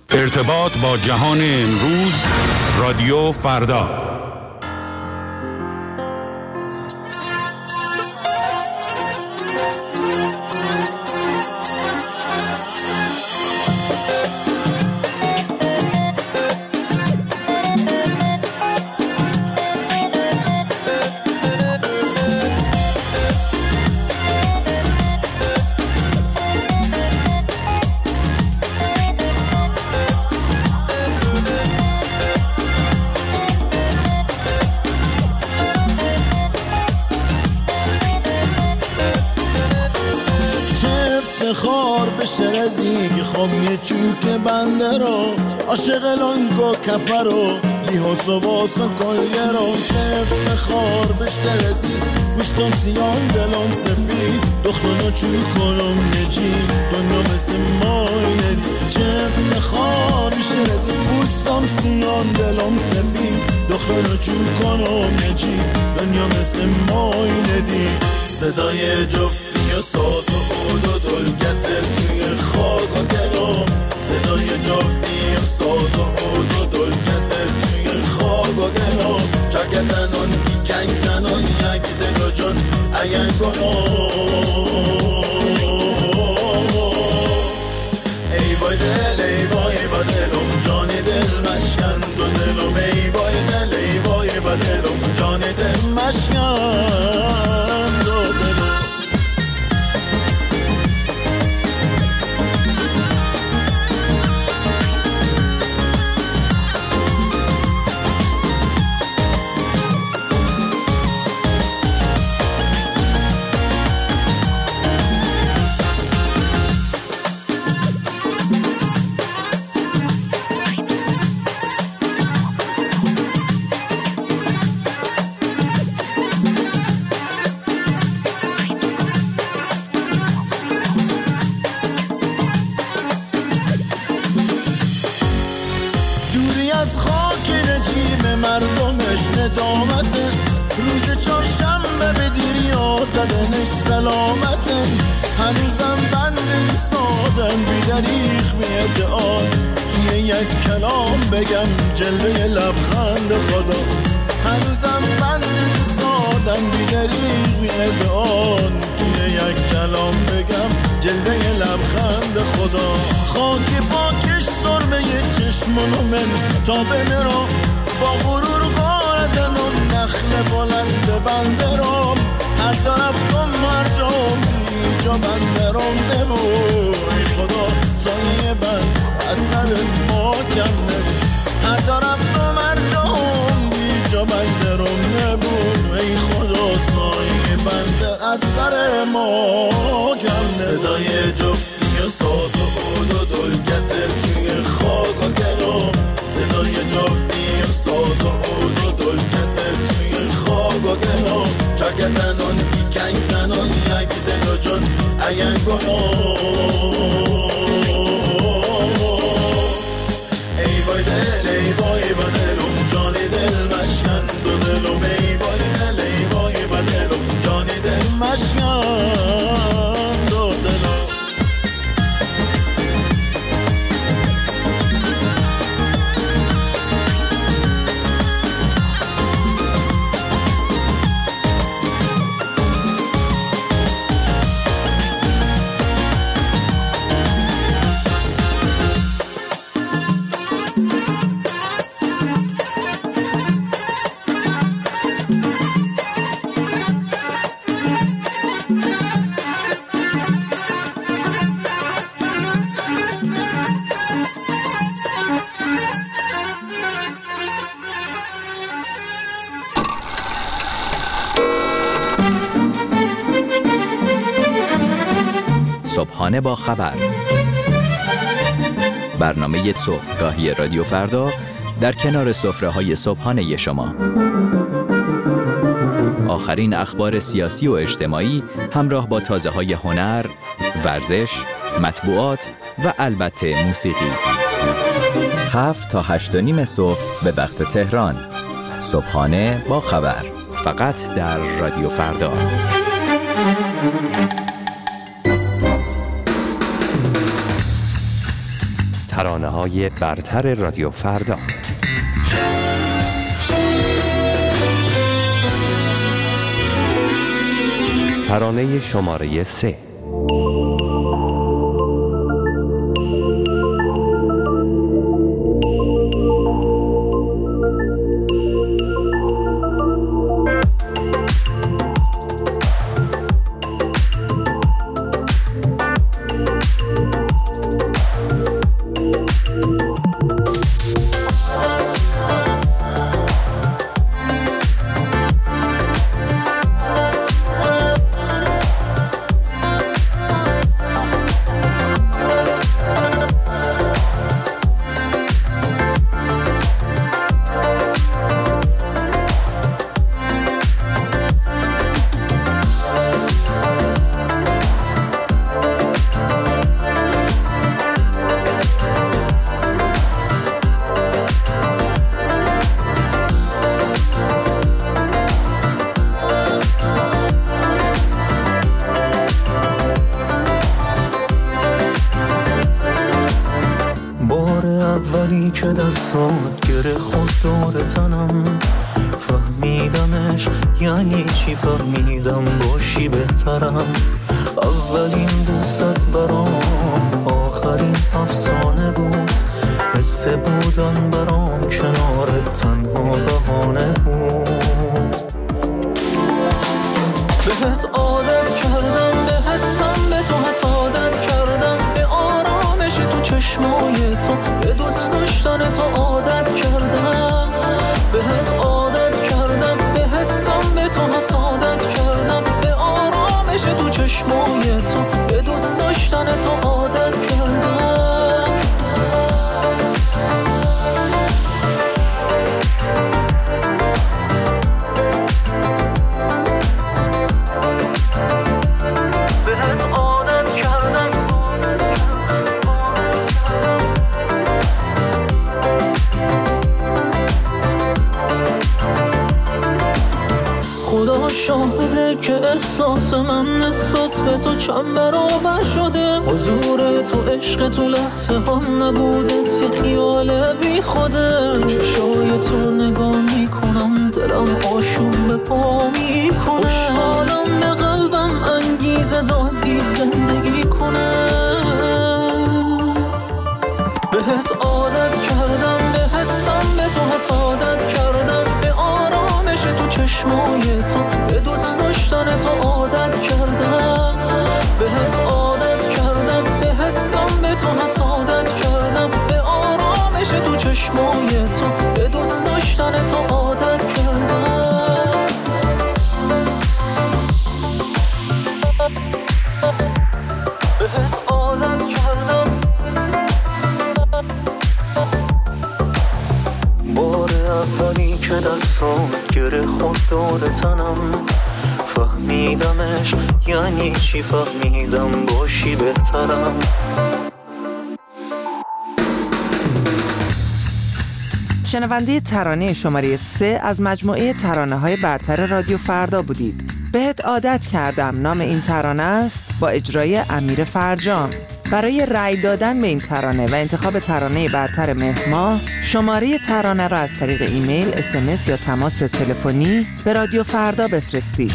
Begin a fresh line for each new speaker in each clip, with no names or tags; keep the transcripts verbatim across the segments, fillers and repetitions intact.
ارتباط با جهان امروز، رادیو فردا.
خار بشه رزیگ خم یه چوک بنده رو عاشق لنگو کپر رو لیحاس و واسا کلگه رو شفت خار بشه رزیگ گوشتم سیان دلم سفید دختانو چوک کنم نجی دنیا مثل مای ندی شفت خار بشه رزیگ گوشتم سیان دلم سفید دختانو چوک کنم نجی دنیا مثل مای ندی صدای جفت یا ساز و عود و دل کسر توی خاک و گلم صدای جافتی یا ساز و عود و دل کسر توی خاک و گلم چک زنان بی کنگ زنان یک دل و جان اگر کنم ای وای دل ای وای با دلم جان دل مشکن دو دلم ای وای دل ای وای با دلم جان دل مشکن دو دلم. مردمش ندامته روز چهارشنبه به دیریا زدنش سلامته هنوزم بند سادن بیدریخ میدعان توی یک کلام بگم جلوه لبخند خدا هنوزم بند سادن بیدریخ میدعان توی یک کلام بگم جلوه لبخند خدا خاک پاکش سرمه چشمونو من تا بمیرم با غرور غارتن و نخل بلند بندرم هر طرف کم هر جام بیجا بندرم دموی خدا سایه بند اثر ما کم نبود هر طرف کم هر جام بیجا بندرم نبود ای خدا سایه بندر اثر ما کم نبود صدای جفتی و ساز و عود و دل کسر توی خاک و گلم صدای جفتی ساز و عود و دل کسر توی خاک و گلم چک زنان بی کنگ زنان یک دل و جان اگر گناه ای وای دل ای وای با دلم جان دل مشکن دو دلم ای وای دل ای وای با دلم جان دل مشکن دو دلم.
صبحانه با خبر، برنامه صبحگاهی رادیو فردا در کنار سفره‌های صبحانه شما. آخرین اخبار سیاسی و اجتماعی همراه با تازه‌های هنر، ورزش، مطبوعات و البته موسیقی. هفت تا هشت و نیم صبح به وقت تهران. صبحانه با خبر، فقط در رادیو فردا.
ترانه‌های برتر رادیو فردا. ترانه شماره سه.
اولی که دستات گره خود دور تنم، فهمیدمش یعنی چی، فهمیدم باشی بهترم. اولین دوست برام آخرین افسانه بود، حس بودن برام کنارت تنها بهانه بود. بهت عادت کردم، به حسم به تو حسادت کردم، به آرامش تو چشمای تو، به دوست داشتن تو عادت کردم. بهت عادت کردم، به حسم به تو حسادت کردم، به آرامش تو چشمای تو، به دوست داشتن تو عادت کردم. شاهده که احساس من نسبت به تو چند برابر شده. حضور تو عشق تو لحظه هم نبودت یه خیال بی خوده. چشای تو نگاه میکنم دلم آشوب به پا میکنه. خوشحالم به قلبم انگیزه دادی زندگی کنه. بهت عادت کردم، به حسم به تو حسادت کردم، به آرامش تو چشمای تو، به دوست داشتن تو عادت کردم. بهت عادت کردم، به حسم به تو حسادت کردم، به آرامش تو چشمای تو، به دوست داشتن تو عادت کردم. بهت عادت کردم. بار اولی که دستان گره خود دور تنم، فهمیدمش یعنی چی، فهمیدم باشی بهترم.
شنونده ترانه شماره سه از مجموعه ترانه‌های برتر رادیو فردا بودید. بهت عادت کردم نام این ترانه است، با اجرای امیر فرجام. برای رأی دادن به این ترانه و انتخاب ترانه برتر مهرماه، شماره ترانه را از طریق ایمیل، اس ام اس یا تماس تلفنی به رادیو فردا بفرستید.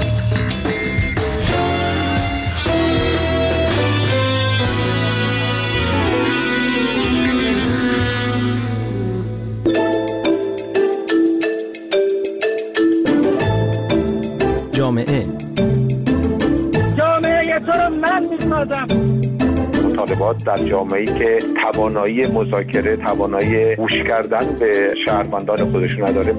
جامعه
جامعه تو رو من می‌سازم.
مطالبات در جامعه‌ای که توانایی مذاکره، توانایی گوش کردن به شهروندان خودشون نداره.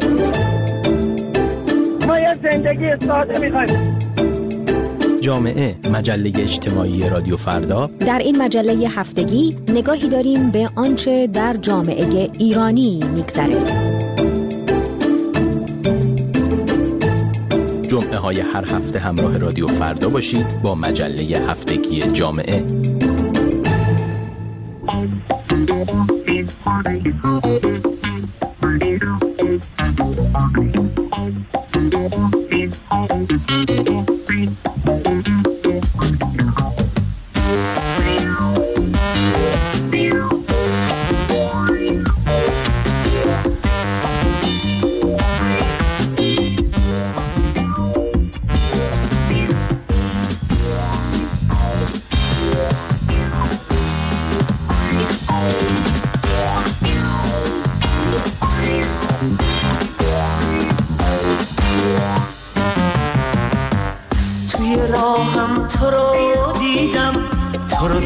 ما یه زندگی ساده می‌خوایم.
جامعه، مجله اجتماعی رادیو فردا.
در این مجله هفتگی نگاهی داریم به آنچه در جامعه ایرانی می‌گذره.
جمعه های هر هفته همراه رادیو فردا باشید با مجله هفتگی جامعه.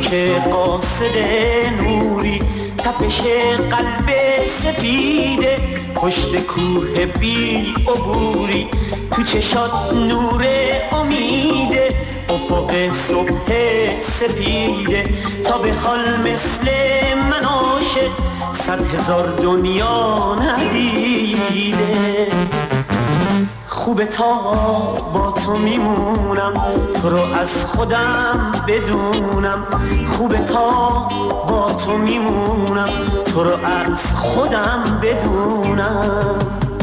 که قاصد نوری، تپش قلب سفیده پشت کوه بی عبوری، تو چشات نور امیده افق صبح سپیده، تا به حال مثل من عاشق صد هزار دنیا ندیده. خوبه تا با تو میمونم، تو رو از خودم بدونم. خوبه تا با تو میمونم، تو رو از خودم بدونم.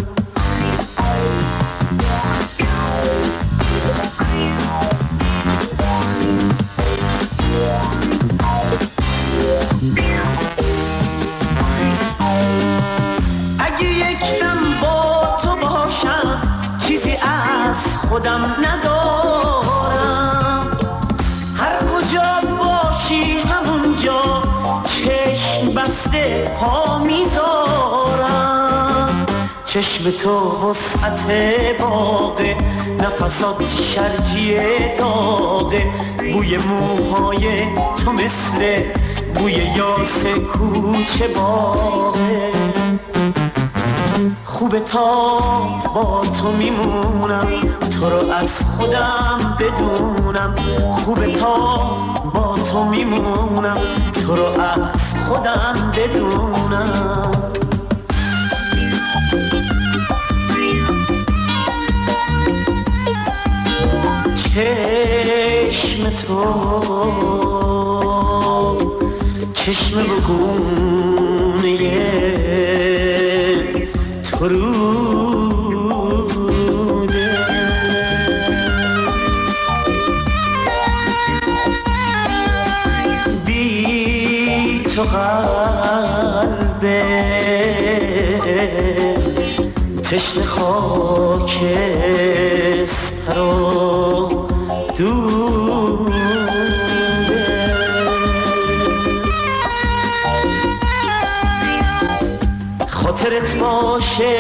اگه یک دم با تو باشم چیزی از خودم ندارم، هر کجا باشی همونجا چشم بسته پا میذارم. چشم تو وسعت باغه، نفسات شرجی داغه، بوی موهای تو مثل بوی یاس کوچه باغه. خوبه تا با تو میمونم، تو رو از خودم بدونم. خوبه تا با تو میمونم، تو رو از خودم بدونم. چشم تو چشم بگونه تو روده، بی تو قلبه تشنه خاکستر و دوده. خاطرت باشه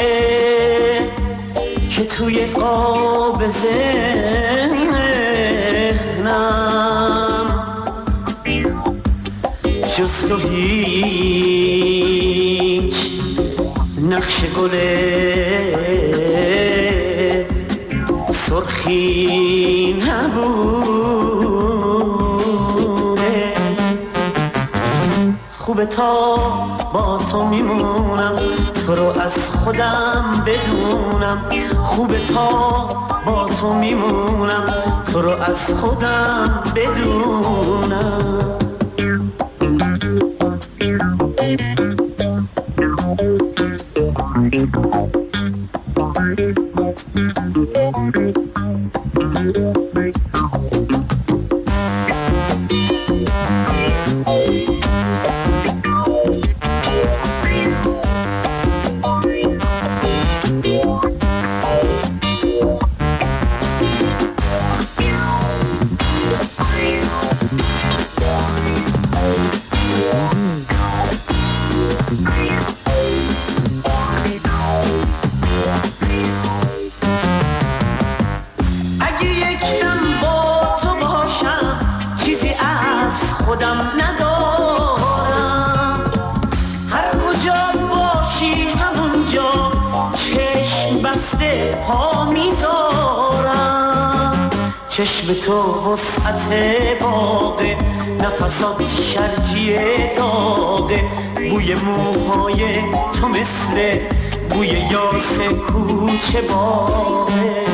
که توی قاب ذهنم جز تو هیچ نقش گل سرخی نبوده. خوبه تا با تو میمونم، تو رو از خودم بدونم. خوبه تا با تو میمونم، تو رو از خودم بدونم. چشم تو وسعت باغه، نفسات شرجی داغه، بوی موهای تو مثل بوی یاس کوچه باغه.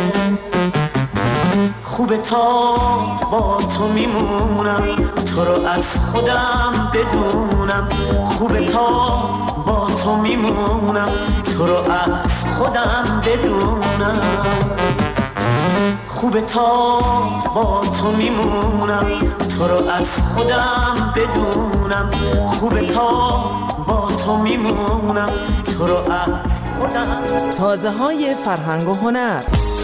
خوبه تا با تو میمونم، تو رو از خودم بدونم. خوبه تا با تو میمونم، تو رو از خودم بدونم. خوبه تا با تو میمونم، تو رو از خودم بدونم. خوبه تا با تو میمونم، تو رو از خودم.
تازه های فرهنگ و هنر.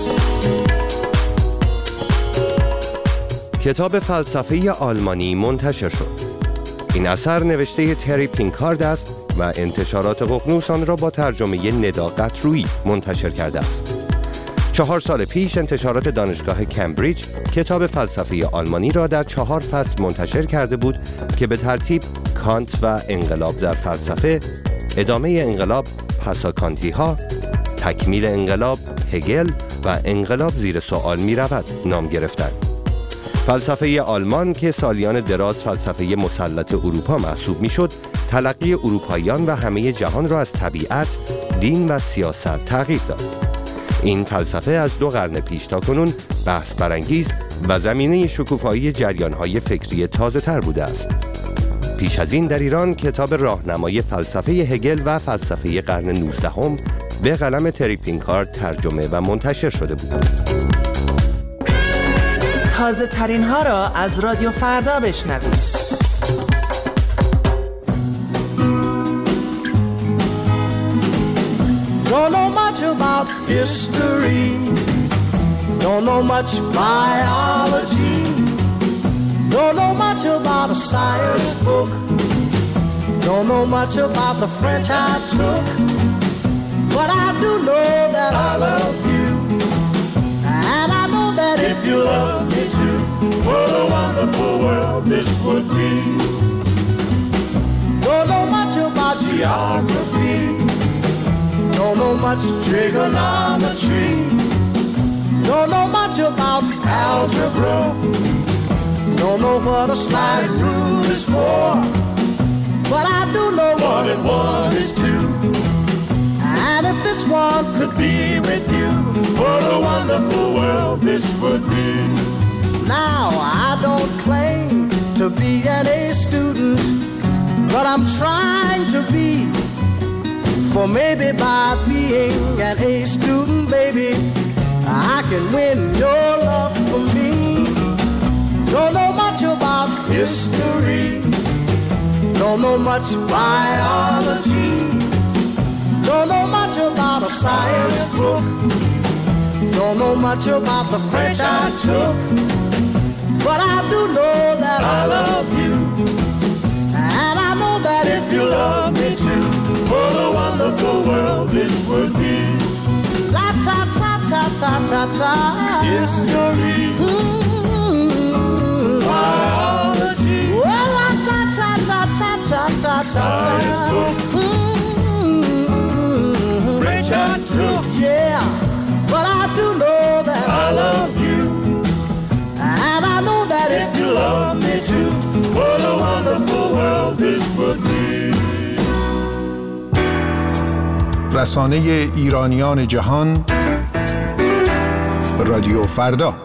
کتاب فلسفه آلمانی منتشر شد. این اثر نوشته تری پینکارد است و انتشارات ققنوس آن را با ترجمه ندا قطرویی منتشر کرده است. چهار سال پیش انتشارات دانشگاه کمبریج کتاب فلسفه آلمانی را در چهار فصل منتشر کرده بود که به ترتیب کانت و انقلاب در فلسفه، ادامه انقلاب پساکانتی ها، تکمیل انقلاب هگل و انقلاب زیر سوال می رود نام گرفتند. فلسفه آلمان که سالیان دراز فلسفه مسلط اروپا محسوب می شد، تلقی اروپاییان و همه جهان را از طبیعت، دین و سیاست تغییر داد. این فلسفه از دو قرن پیش تا کنون بحث برانگیز و زمینه شکوفایی جریان‌های فکری تازه‌تر بوده است. پیش از این در ایران کتاب راهنمای فلسفه هگل و فلسفه قرن نوزدهم به قلم تری پینکارد ترجمه و منتشر شده بود.
تازه ترین ها را از رادیو فردا بشنوید.
Don't know much about history, don't know much biology, don't know much about a science book, don't know much about the French I took, but I do know that I love you, and I know that if you love me too, what a wonderful world this would be. Don't know much about geography, don't know much trigonometry, don't know much about algebra, don't know what a sliding rule is for, but I do know one and one is two. And if this one could be with you, what a wonderful world this would be. Now I don't claim to be an A student, but I'm trying to be. For maybe by being an A student, baby, I can win your love for me. Don't know much about history, don't know much biology, don't know much about a science book, don't know much about the French I took, but I do know that I love you, and I know that if you love me too, what a wonderful world this would be. La ta ta ta ta ta ta. History. Mm-hmm. Biology. Well, la ta ta ta ta ta ta ta. Science book. Mm-hmm. French I took. Yeah, but I do know that I love you, and I know that if you love me too, what a wonderful world this would be.
رسانه ایرانیان جهان رادیو فردا.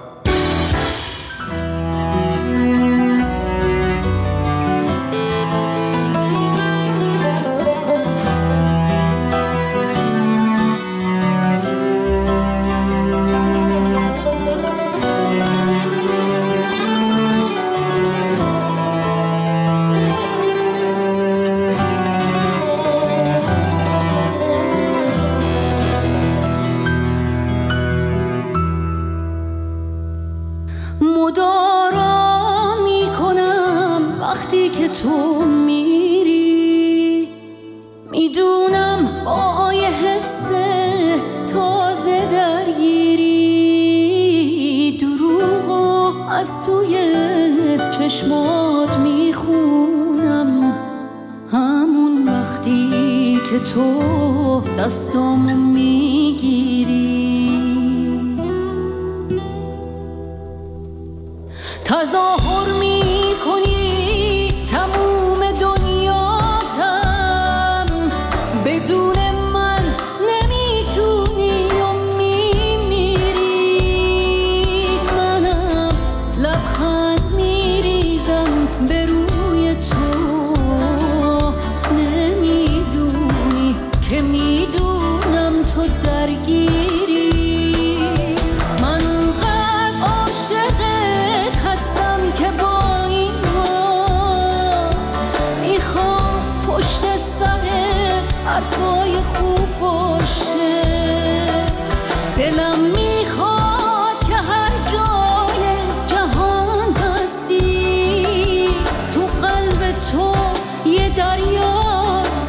تو میری، میدونم با یه حس تازه درگیری، دروغو از توی چشمات میخونم، همون وقتی که تو دستامو میگیری، تظاهر میکنی تموم دنیاتم، بدون من نمیتونی و میمیری، منم لبخند میریزم به روی تو، نمیدونی که میدونم تو درگیری، من اونقدر عاشقت هستم که با این پشت سر حرفای خوب باشه، دلم میخواد که هر جای جهان هستی، تو قلب تو یه دریا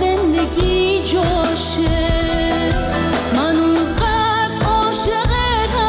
زندگی جاشه، من اونقدر عاشقت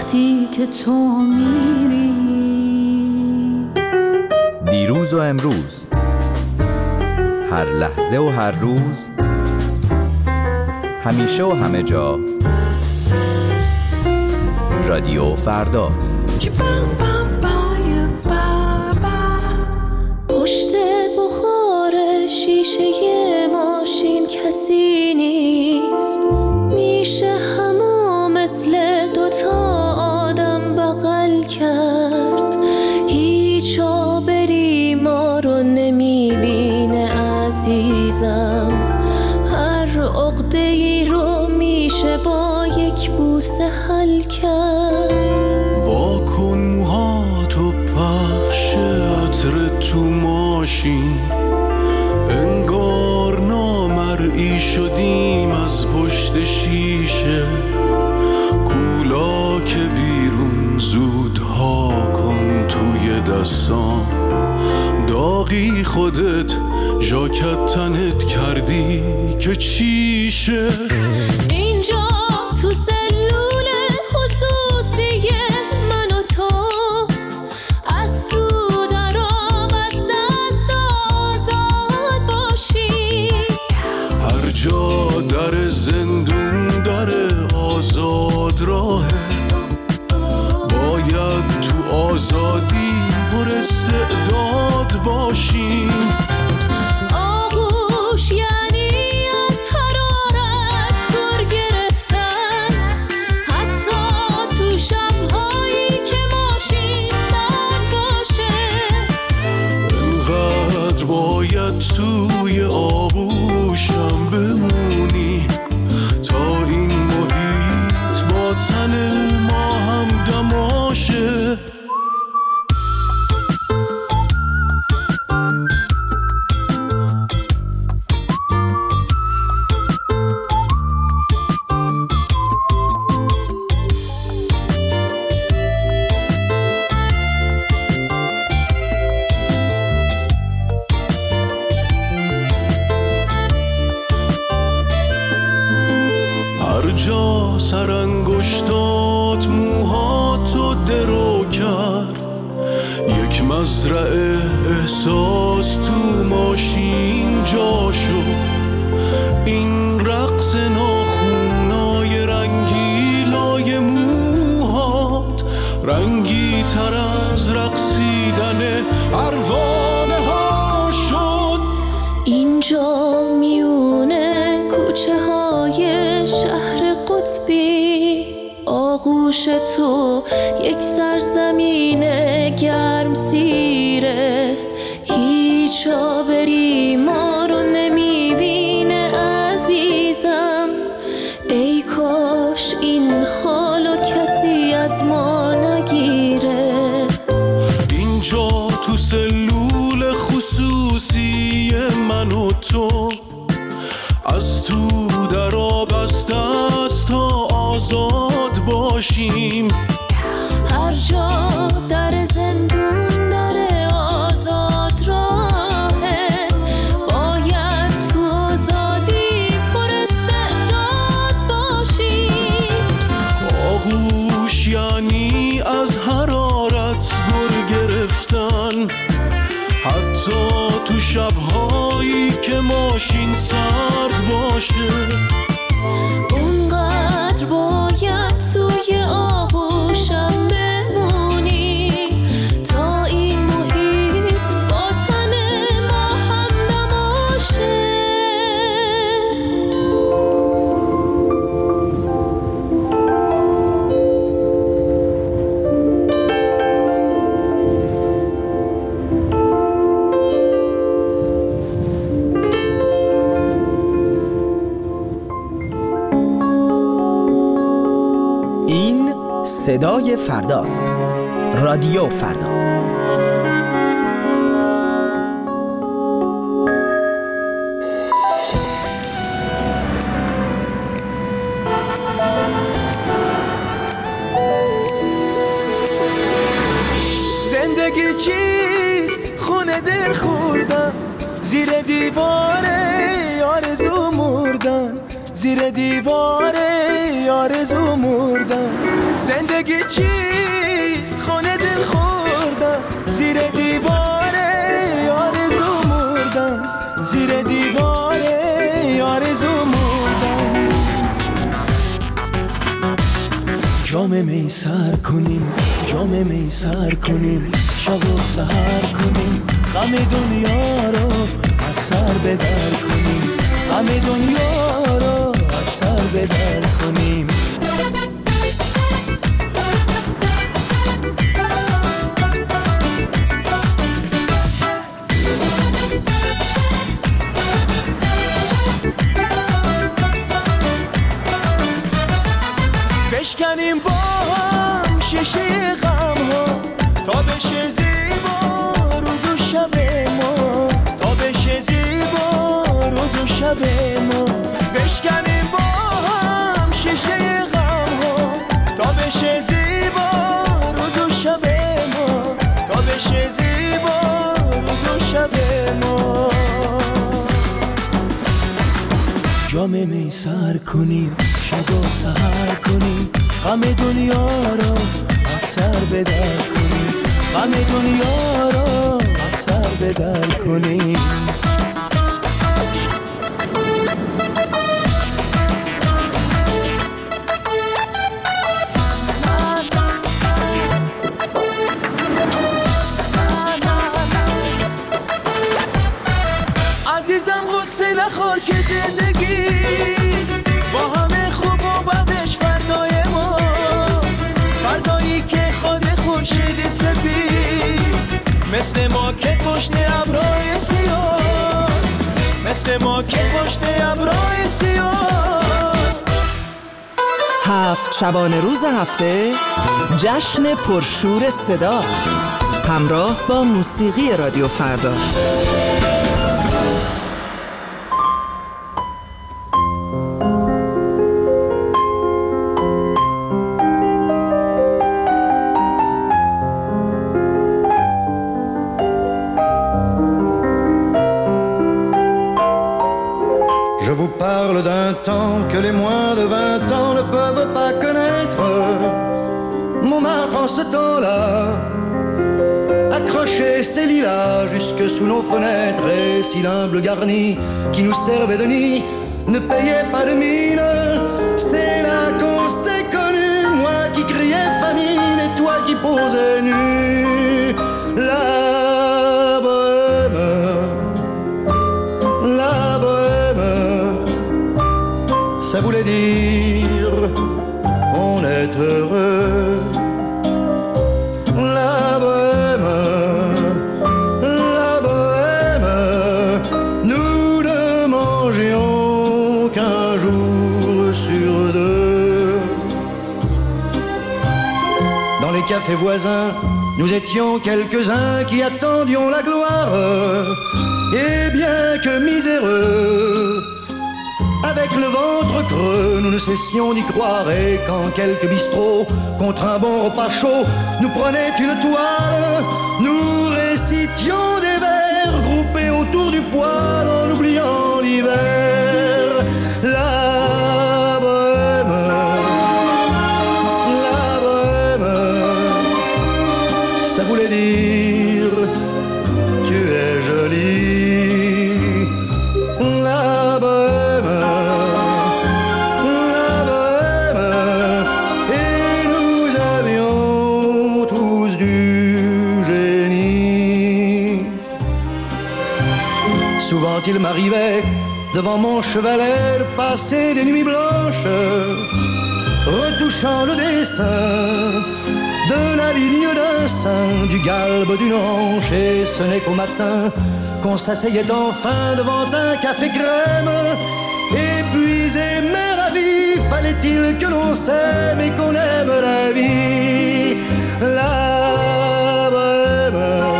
وقتی که تو میری.
دیروز و امروز، هر لحظه و هر روز، همیشه و همه جا، رادیو فردا.
پشت بخار شیشه ماشین کسی نیست، میشه همو مثل دوتا آدم بغل کرد. هیچ آبری ما رو نمیبینه عزیزم، هر عقده‌ای رو میشه با یک بوسه حل کرد.
واکن موهاتو پخش عطر تو ماشین، انگار نامرئی شدیم از پشت شیشه. کولا که بیرون زودها کن توی دستام، داغی خودت ژاکت تنت کردی که چیشه.
اینجا تو سلول خصوصی من و تو، از تو در آب از دست آزاد باشی.
هر جا در زندون داره آزاد راهه، باید تو آزادی پر استعداد باشیم.
آغوش یعنی از حرارت پر گرفتن، حتی تو شب‌هایی که ماشین سرد باشه.
اینقدر باید توی آغوشم بمونی تا این محیط با تن ما هم دماشه. هر جا سرانگشتات موهاتو درو کرد، یک مزرعه احساس تو ماشین جا شد. این رقص ناخونای رنگیلای موهات رنگی تر از رقصیدن پروانه ها شد.
اینجا میونه کوچه های شهر قطبی، آغوش تو یک سرزمین گرم سیره. هیچ آبری ما رو نمیبینه عزیزم، ای کاش این حالو کسی از ما نگیره.
اینجا تو سلول خصوصی من و تو، از تو در آب از دست تا آزاد باشیم.
هر جا در زندون داره آزاد راهه، باید تو آزادی پر استعداد باشیم.
آغوش یعنی از حرارت گر گرفتن، حتی تو شب‌هایی که ماشین سرد باشه.
اونقدر باید توی آغوشم بمونی تا این محیط با تن ما هم نباشه.
صدای فرداست. رادیو فردا.
زندگی چیست؟ خونه دل خوردم، زیر دیواره آرزو مردم، زیر دیواره آرزو مردم. زندگی زندگی چیست خونه دل خوردم زیر دیواره آرزو مردم زیر دیواره آرزو مردم جام می سر کنیم جام می سر کنیم شب و سحر کنیم غم دنیا رو از سر به در کنیم غم دنیا رو از سر به در کنیم بشکنیم با هم شیشه غم ها تا بشه زیبا روز و شب ما تا بشه زیبا روز و شب ما بشکنیم با هم شیشه غم ها تا بشه زیبا روز و شب ما تا بشه زیبا روز و شب ما جام می سر کنیم شب و سحر کنیم غم دنیا رو از سر به در کنیم غم دنیا رو از سر به در کنیم عزیزم غصه نخور که زندگی با همه خوب و بدش فردای ما فردایی که خود خورشید سپید مثل ما که پشت ابرهای سیاست مثل ما که پشت ابرهای سیاست
هفت شبانه روز هفته جشن پرشور صدا همراه با موسیقی رادیو فردا.
Je vous parle d'un temps que les moins de vingt ans ne peuvent pas connaître. Montmartre en ce temps-là accrochait ses lilas jusque sous nos fenêtres. Et si l'humble garni qui nous servait de nid ne payait pas de mine, c'est là qu'on s'est connus. Moi qui criais famine et toi qui posais nu. La ça voulait dire on est heureux. La bohème, la bohème, nous ne mangions qu'un jour sur deux. Dans les cafés voisins, nous étions quelques-uns qui attendions la gloire. Et bien que miséreux, avec le ventre creux, nous ne cessions d'y croire. Et quand quelques bistrots, contre un bon repas chaud, nous prenaient une toile, nous récitions des vers groupés autour du poêle en oubliant l'hiver. La bohème, la bohème, ça voulait dire tu es jolie. La bohème, souvent il m'arrivait devant mon chevalet de passer des nuits blanches, retouchant le dessin de la ligne d'un sein, du galbe d'une hanche. Et ce n'est qu'au matin qu'on s'asseyait enfin devant un café crème. Épuisé mais ravi, fallait-il que l'on s'aime et qu'on aime la vie. La bohème,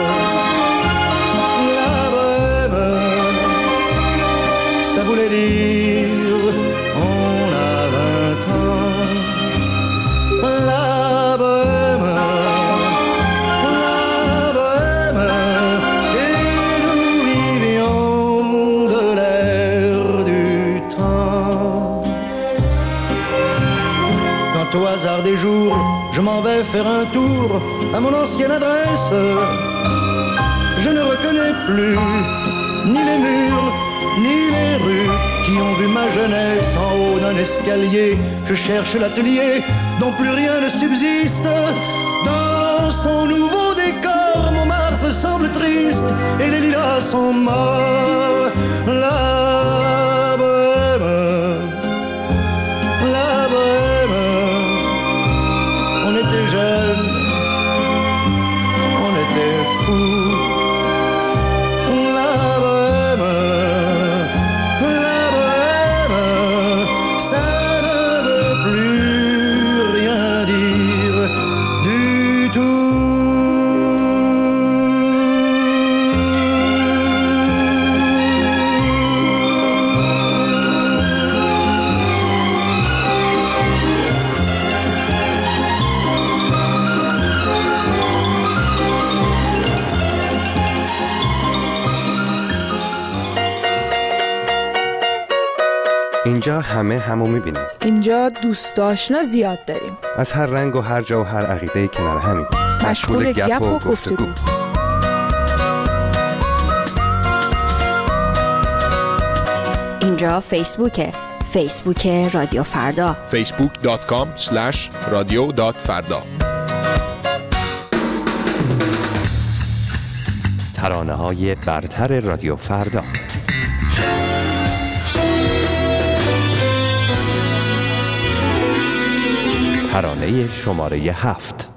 ça voulait dire on a vingt ans. La bohème, la bohème, et nous vivions de l'air du temps. Quand au hasard des jours je m'en vais faire un tour à mon ancienne adresse. Je ne reconnais plus ni les murs, ni les rues qui ont vu ma jeunesse en haut d'un escalier. Je cherche l'atelier dont plus rien ne subsiste. Dans son nouveau décor, Montmartre semble triste et les lilas sont morts. La bohème, la bohème, on était jeunes, on était fous. La bohème, la bohème, ça ne veut plus rien dire du tout.
اینجا همه همو میبینیم.
اینجا دوست آشنا زیاد داریم.
از هر رنگ و هر جا و هر عقیده کنار همین.
مشغول گپ و گفتگو.
اینجا فیسبوکه. فیسبوک رادیو فردا.
فیسبوک دات کام اسلش رادیو دات فردا.
ترانه‌های برتر رادیو فردا. ترانه شماره هفت.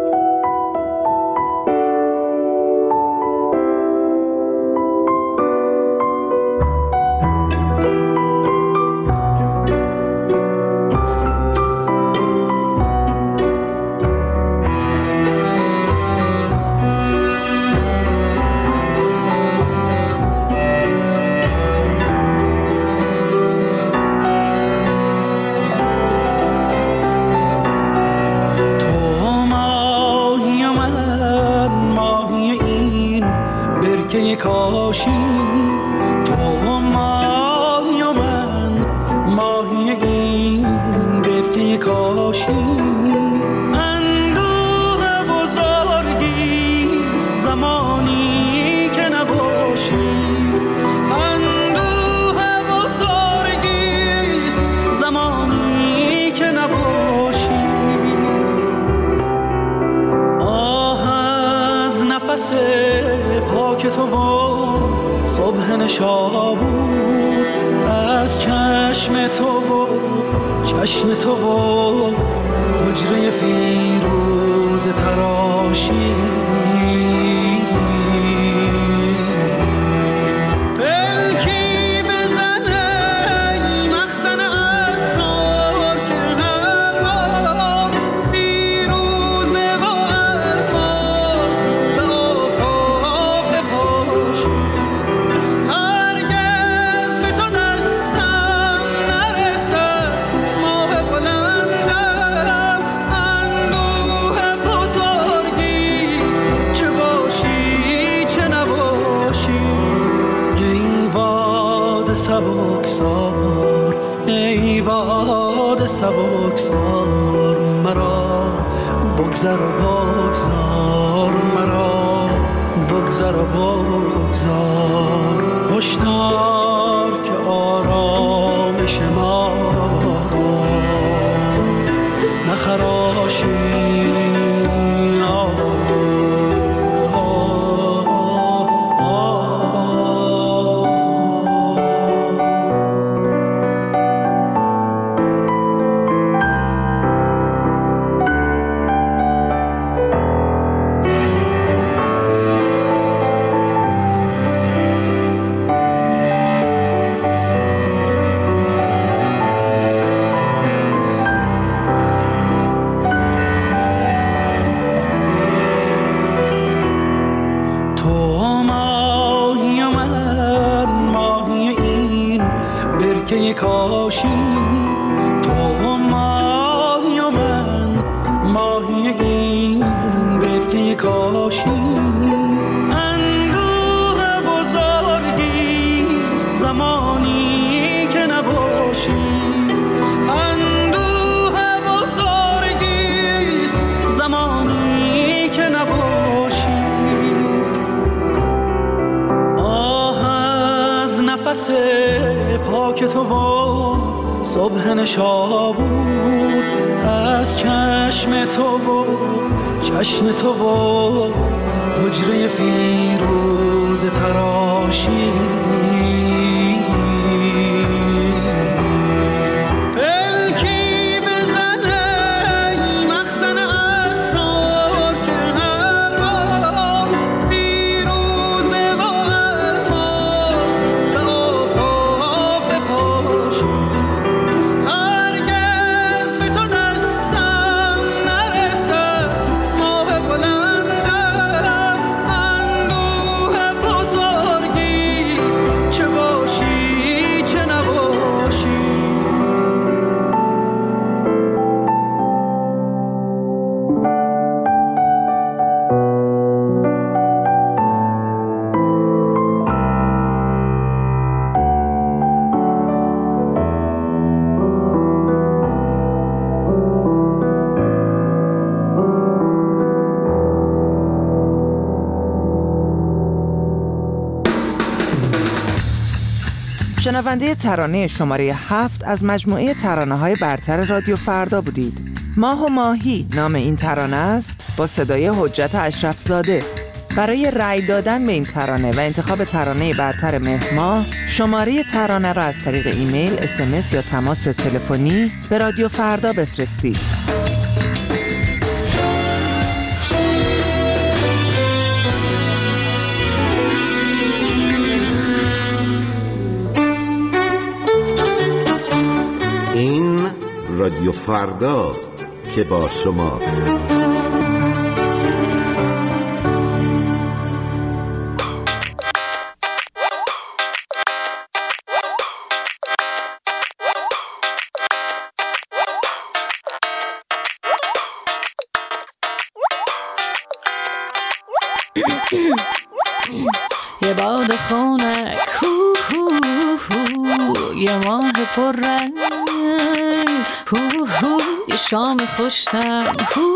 پاک تو و صبح نشابور از چشم تو و چشم تو و حجره فیروز تراشی سبکسار ای باد سبکسار مرا بگذر و بگذار مرا بگذر و بگذار هشدار که آرامش ما را نخراشی کاشی تو ماهی و من ماهی این برکه کاشی اندوه بزرگیست زمانی که نباشی اندوه بزرگیست نفس پاک تو و صبح نشابور، از چشم تو و چشم تو و حجره فیروز تراشی،
شنونده ترانه شماره هفت از مجموعه ترانه‌های برتر رادیو فردا بودید. ماه و ماهی نام این ترانه است با صدای حجت اشرف زاده. برای رأی دادن به این ترانه و انتخاب ترانه برتر مهر ماه، شماره ترانه را از طریق ایمیل، اس ام اس یا تماس تلفنی به رادیو فردا بفرستید.
این رادیو فرداست که با شماست.
یه باد خنک، یه ماه پر رنگ، یه شام خوشتم،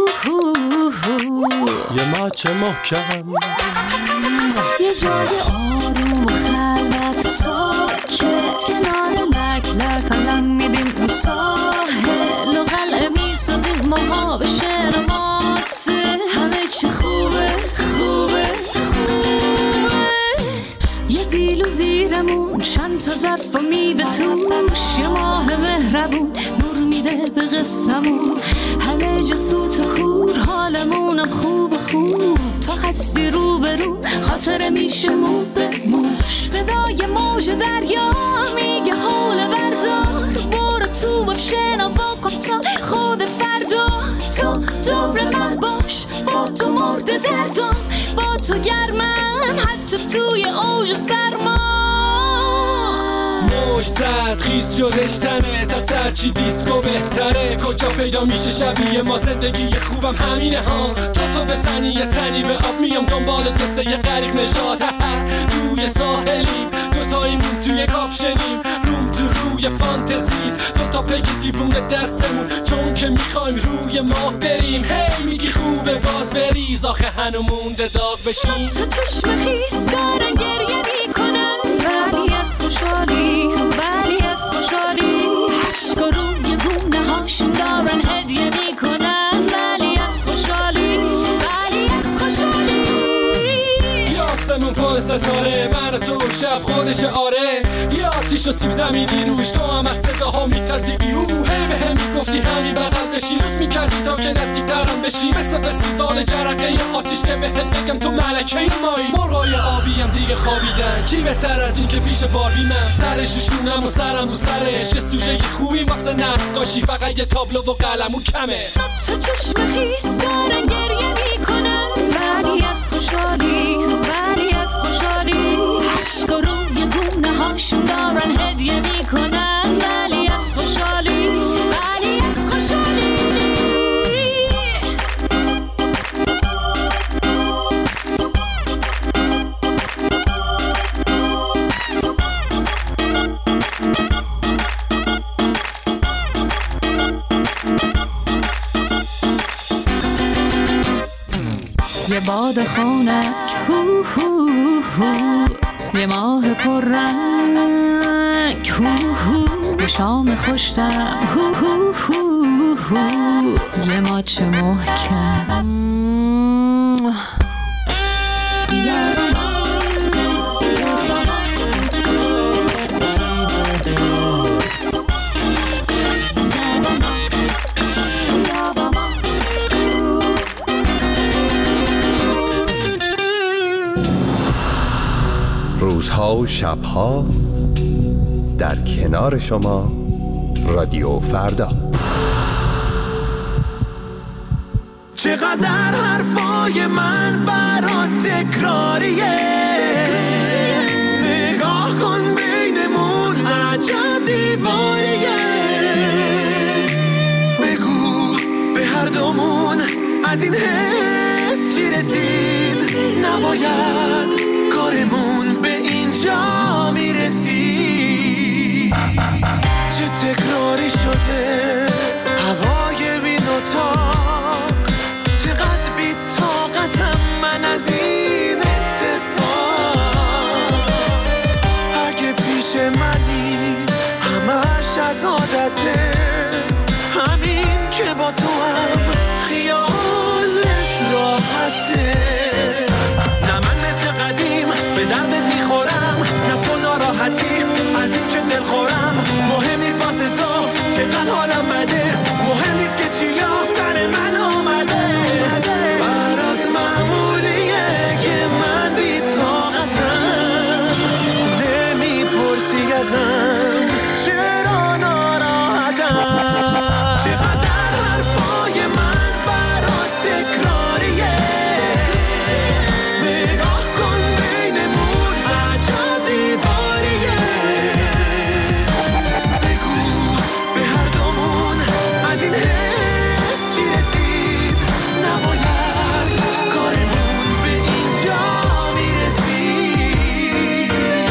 یه ماچ محکم،
یه جای آروم و خلوت و ساکت، کنار لک لک الان میدیم اون ساحل و قلعه میسازیم ماها به شعر ماسه، همه چی خوبه خوبه خوبه، یه زیل و زیرمون چند تا ظرف و میوه توش، یه ماه مهربون نور میده به قصمون، همه جا سوت و کور حالمونم خوب خوب، تا هستی رو به رو خاطر میشه مو به موش، صدای موج دریا میگه حول بردار، برو تو باب شنا با تا خود فردا، تو دور من باش، با تو مرده دردم، با تو گرمم حتی توی اوج سرما،
موج زد خیز شدش تنه، تا سرچی دیسکو بهتره، کجا پیدا میشه شبیه ما زندگی خوبم همینه ها، تا تو بزنی یه تنی به آب میام دنبالت مثل یه غریب نژاد، توی ساحلی دوتاییمون توی کاپشنیم، روم تو روی فانتزیت دوتا پگی دیوونه دستمون، چون که میخوایم روی ماه بریم، هی میگی خوبه باز بریز، آخه هنو مونده داغ بشیم،
تو چشم خیس دارن گریه میکنن، ولی از خوشحالی ولی از خوشحالی، عشق و روی گونه هاشون دارن هدیه میکنن، ولی از خوشحالی ولی از خوشحالی،
یاسمون پر ستاره من تو شب خودش آره، یا آتیش و سیب زمینی روش، تو هم از صداها میترسی بیرو، هی به هم میگفتی همین بغل بشی، لوس میکردی تا که نزدیک ترم بشی، مثل فستیوال جرقه یا آتیش که بهت بگم تو ملکه مایی، مرغای آبی هم دیگه خوابیدن، چی بهتر از این که پیش باربی من، سرش روشونم و سرم رو سرش، یه سوژه خوبی واسه نقاشی، فقط یه تابلو و قلمو کمه،
تو چشم خیس دارن گریه میکنن، ولی از خوشحالی ولی از خوشحالی، عشق و روی گونه هاشون دارن هدیه میکنن، ولی از خوشحالی ولی از خوشحالی، یه باد خنک، هو هو هو، یه ماه پر رنگ هو هو، یه شام خوشتم هو هو هو هو، یه ماچ محکم
روزها و شبها در کنار شما رادیو فردا.
چقدر حرفای من برات تکراریه، نگاه کن بینمون عجب دیواریه، بگو به هر دومون از این حس چی رسید، نباید کارمون به اینجا میرسید. چه تکراری شده هوای بی اتاق، چقدر بی طاقتم من از این اتفاق. اگه پیش منی همش از عادته، همین که با تو هم خیالت راحته. نه من مثل قدیم به دردت میخورم، نه تو ناراحتیم از این چه دل خورم. مهم نیست واسه تو چقدر حالم بده، مهم نیست که چیا سر من آمده. برات معمولیه که من بی طاقتم، نمیپرسی ازم چرا ناراحتم. چقدر حرفای من برات تکراریه، نگاه کن بینمون عجب دیواریه، بگو به هر دومون از این حس چی رسید، نباید کارمون به اینجا میرسید.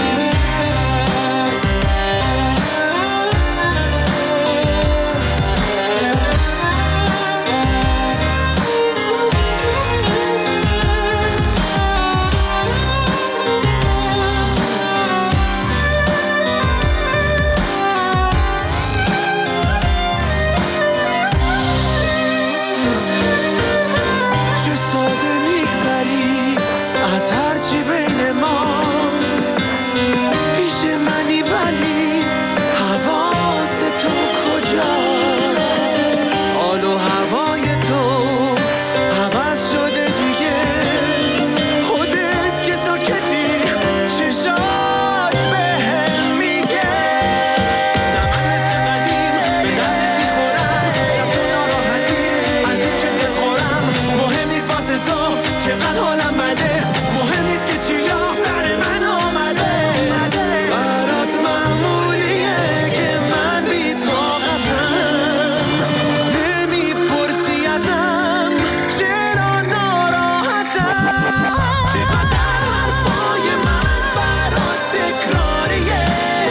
چه ساده میگذری از هرچی بین ماست، پیش منی ولی حواس تو کجاست. حال و هوای تو عوض شده دیگه، خودت که ساکتی چشات بهم میگه. نه من مثل قدیم به دردت میخورم، نه تو ناراحتی از این چه دل خورم. مهم نیست واسه تو چقدر حالم بده، مهم نیست که چیا سر من آمده. برات معمولیه که من بی طاقتم، نمیپرسی ازم چرا ناراحتم. چقدر حرفای من برات تکراریه،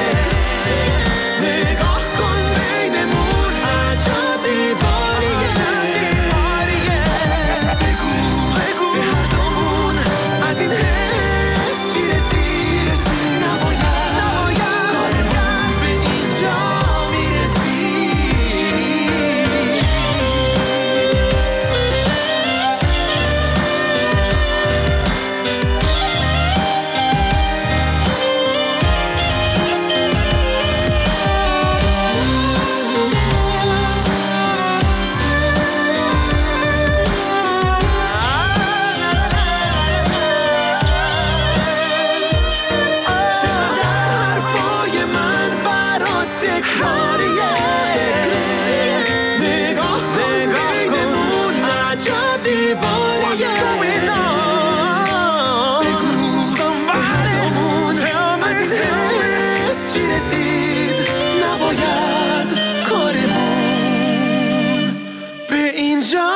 نگاه کن بینمون عجب دیواریه، بگو بگو به هر دومون از این حس چی رسید، نباید کارمون به اینجا میرسید. چقدر حرفای من برات تکراریه، نگاه کن بینمون عجب دیواریه، بگو به هر دومون از این حس چی رسید، نباید کارمون به اینجا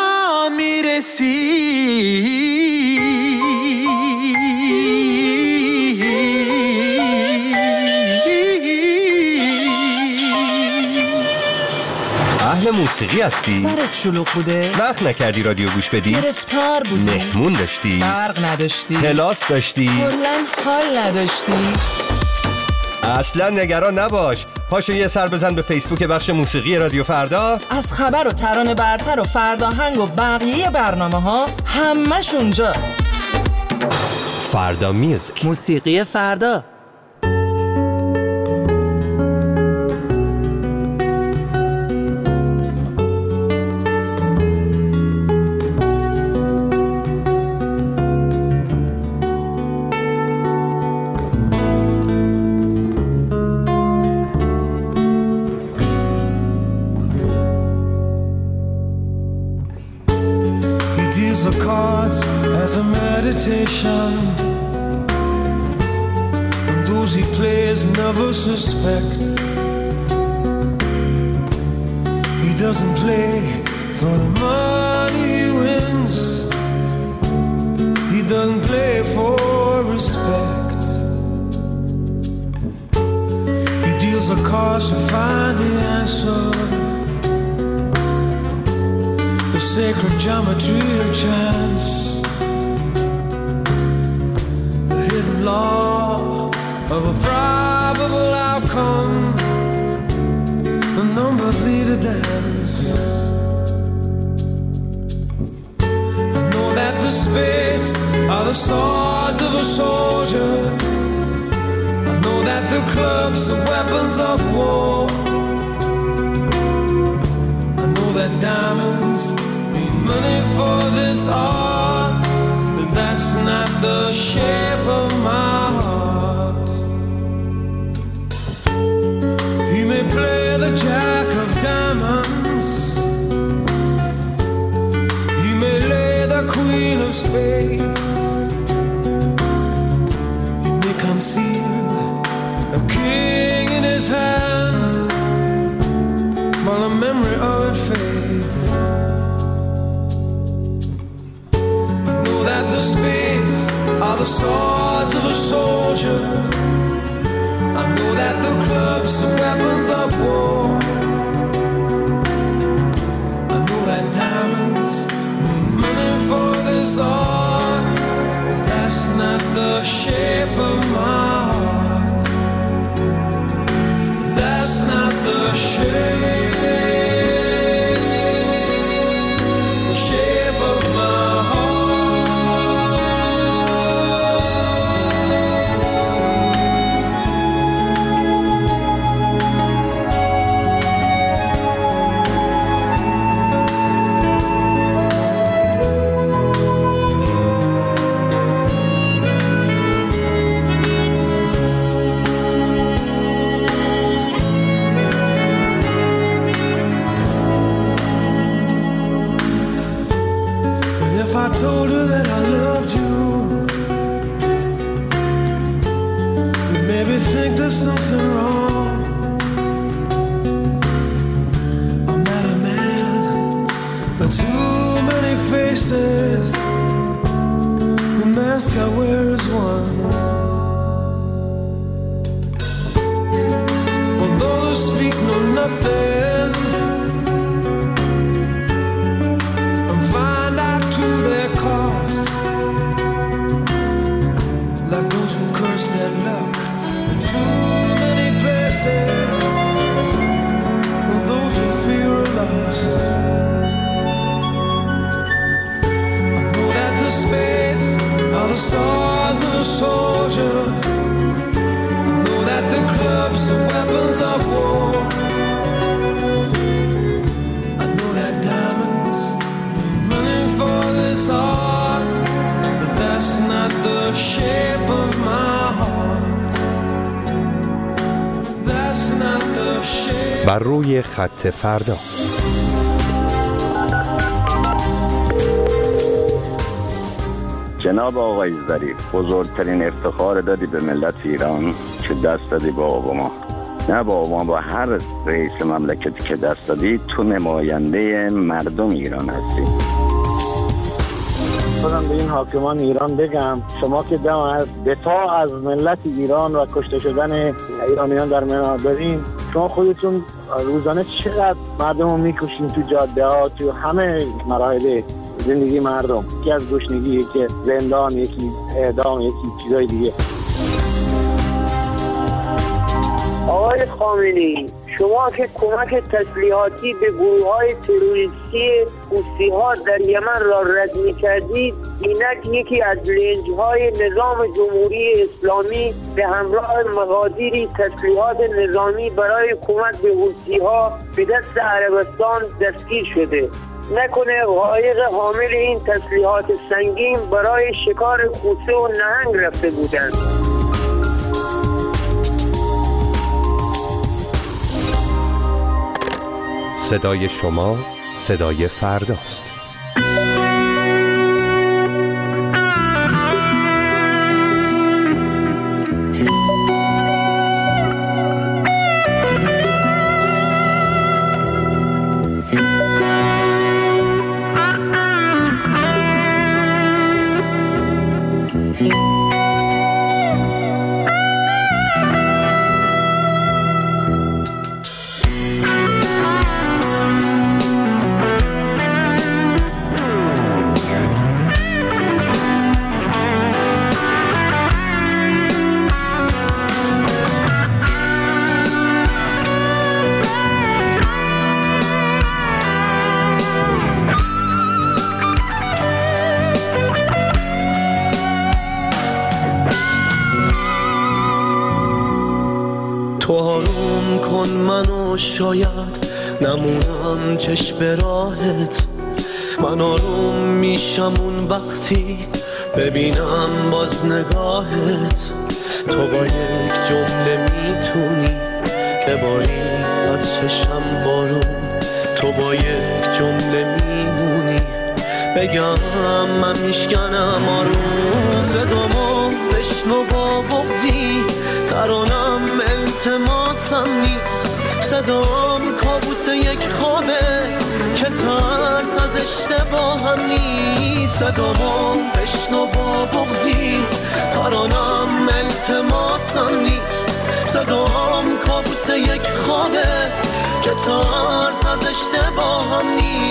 میرسید.
اهل موسیقی موسیقی هستی؟
سرت شلوغ بوده؟
وقت نکردی رادیو گوش بدی؟
گرفتار بودی؟
مهمون داشتی؟
برق نداشتی؟
کلاس داشتی؟
کلاً حال نداشتی؟
اصلا نگران نباش. پاشو یه سر بزن به فیسبوک بخش موسیقی رادیو فردا.
از خبر و ترانه برتر و فرداهنگ و بقیه برنامه ها همش اونجاست.
فردا میوزیک،
موسیقی فردا.
As a meditation, and those he plays never suspect. He doesn't play for the money he wins. He doesn't play for respect. He deals the cards to find the answer, the sacred geometry of chance, the hidden law of a probable outcome. The numbers lead a dance. I know that the spades are the swords of a soldier. I know that the clubs are weapons of war. I know that diamonds mean money for this art, but that's not the shape of my heart. He may play the jack of diamonds, he may lay the queen of spades, he may conceal a king in his hand while the memory of it fades. I know that the spades are the swords of a soldier. I know that the clubs are weapons of war. I know that diamonds mean money for this art, but that's not the shape of my heart. That's not the shape, the shape of my heart. If I told her that I loved you, you'd maybe think there's something wrong. I'm not a man, but too many faces. The mask I wear is one. For those who speak know nothing and find out to their cost, like those who curse their luck in too many places, and those who fear are lost. I know that the spades are the swords of a soldier. I know that the clubs are weapons of war. I know that diamonds mean money for this art, but that's not the shape of my heart. That's not the shape.
بر روی خط فردا.
جناب آقای ظریف، بزرگترین افتخار دادی به ملت ایران که دست دادی با اوباما. نه با اوباما، با هر رئیس مملکتی که دست دادی، تو نماینده مردم ایران هستی.
خودم به این حاکمان ایران بگم شما که دم دفاع از ملت ایران و کشته شدن ایرانیان در منابرین شما خودتون روزانه چقدر مردم رو میکشین تو جاده ها، تو همه مراحل زندگی مردم، یکی از گشنگی، یکی زندان، یکی اعدام، یکی چیزای دیگه.
آقای خامنه‌ای، شما که کمک تسلیحاتی به گروه‌های تروریستی حوثی‌ها در یمن را رد می‌کردید، اینک یکی از لنج‌های نظام جمهوری اسلامی به همراه مقادیری تسلیحات نظامی برای کمک به حوثی‌ها به دست عربستان دستگیر شده. نکنه قایق حامل این تسلیحات سنگین برای شکار کوسه و نهنگ رفته بودند.
صدای شما صدای فرداست.
تو آروم کن منو، شاید نمونم چشم راهت. من آروم میشم اون وقتی ببینم باز نگاهت. تو با یک جمله میتونی بباری از چشم بارون. تو با یک جمله میمونی بگم من میشکنم آروم. صدامو بشنو با بغضی، ترانم التماسم نیست. صدام کابوس یک خوابه که ترس از اشتباهم نیست. صدامو بشنو با بغضی، ترانم التماسم نیست. صدام کابوس یک خوابه که ترس از اشتباهم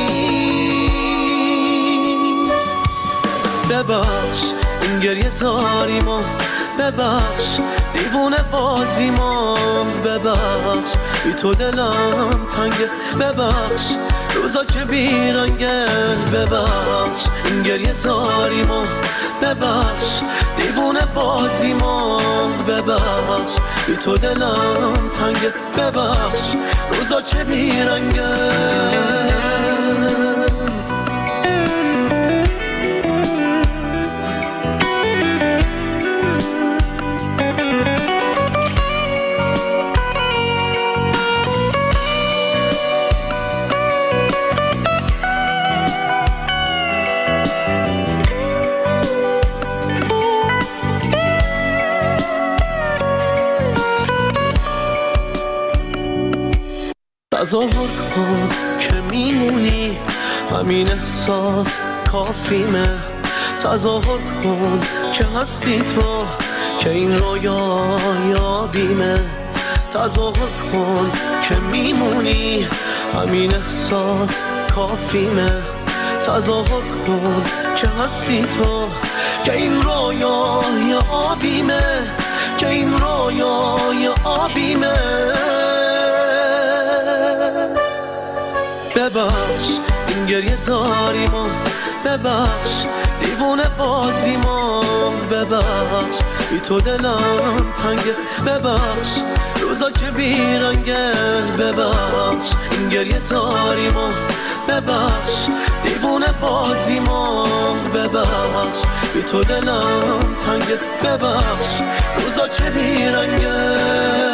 نیست. ببخش این گریه زاریمو، ببخش دیوونه بازیمو، ببخش بی تو دلم تنگه، ببخش روزا که بیرنگه، ببخش این گریه زاریمو، ببخش دیوونه بازیمو، ببخش بی تو دلم تنگه، ببخش روزا که بیرنگه. تظاهر کن که میمونی، همین احساس کافیمه. تظاهر کن که هستی تو، که این رویا یابیمه. تظاهر کن که میمونی، همین احساس کافیمه. تظاهر کن که هستی تو، که این رویا یابیمه، که این رویا یابیمه. ببخش این گریه زاریمو، ببخش دیوونه بازیمو، ببخش بی تو دلم تنگه، ببخش روزا که بیرنگه، ببخش این گریه زاریمو، ببخش دیوونه بازیمو، ببخش بی تو دلم تنگه، ببخش روزا که بیرنگه.